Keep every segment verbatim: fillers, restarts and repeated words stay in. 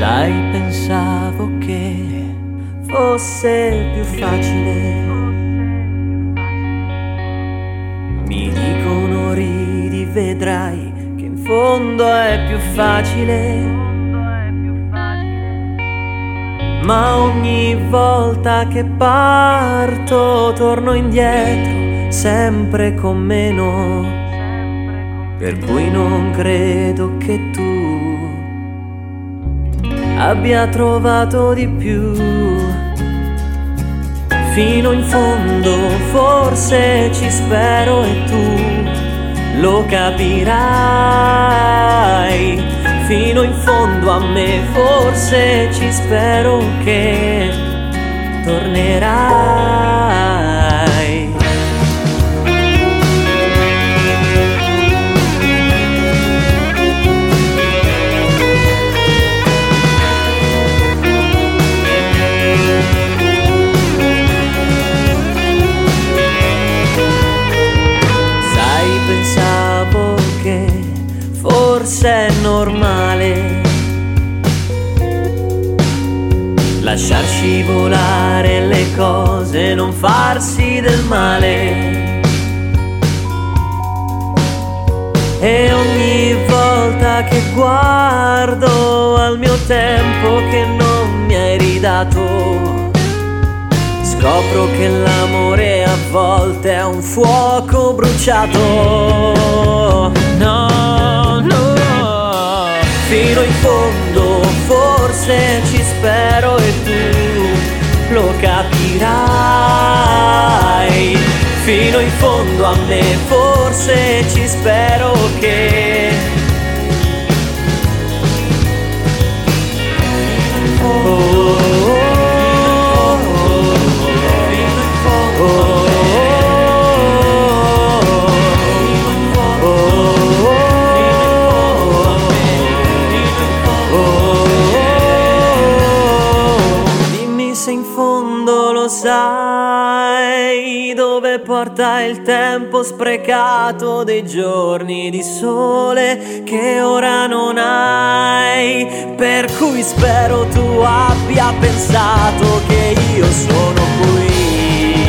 Sai, pensavo che fosse più facile. Mi dicono ridi, vedrai che in fondo è più facile. Ma ogni volta che parto torno indietro, sempre con meno. Per cui non credo che tu abbia trovato di più. Fino in fondo forse ci spero e tu lo capirai. Fino in fondo a me forse ci spero che tornerai. Sai, pensavo che forse è normale lasciar scivolare le cose, non farsi del male. E ogni volta che guardo al mio tempo che non mi hai ridato, scopro che l'amore a volte è un fuoco bruciato. No, no, fino in fondo forse ci spero e tu lo capirai. Fino in fondo a me forse ci spero che oh, oh, se in fondo lo sai dove porta il tempo sprecato dei giorni di sole che ora non hai. Per cui spero tu abbia pensato che io sono qui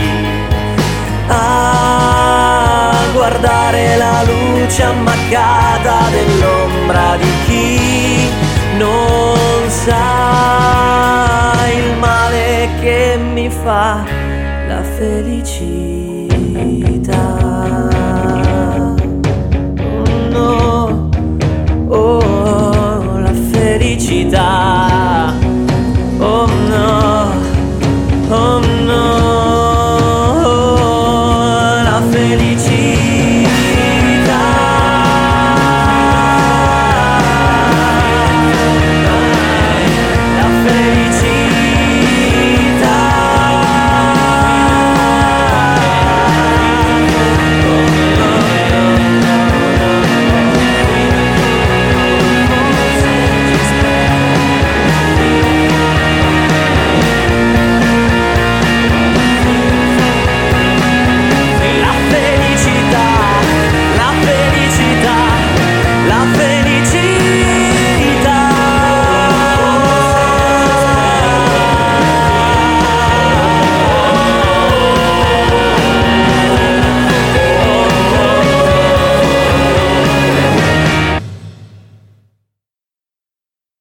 a guardare la luce ammaccata dell'ombra di chi non sa il male che mi fa la felicità. No, oh, la felicità. Oh no, oh no, la felicità. La felicità, la felicità, la felicità.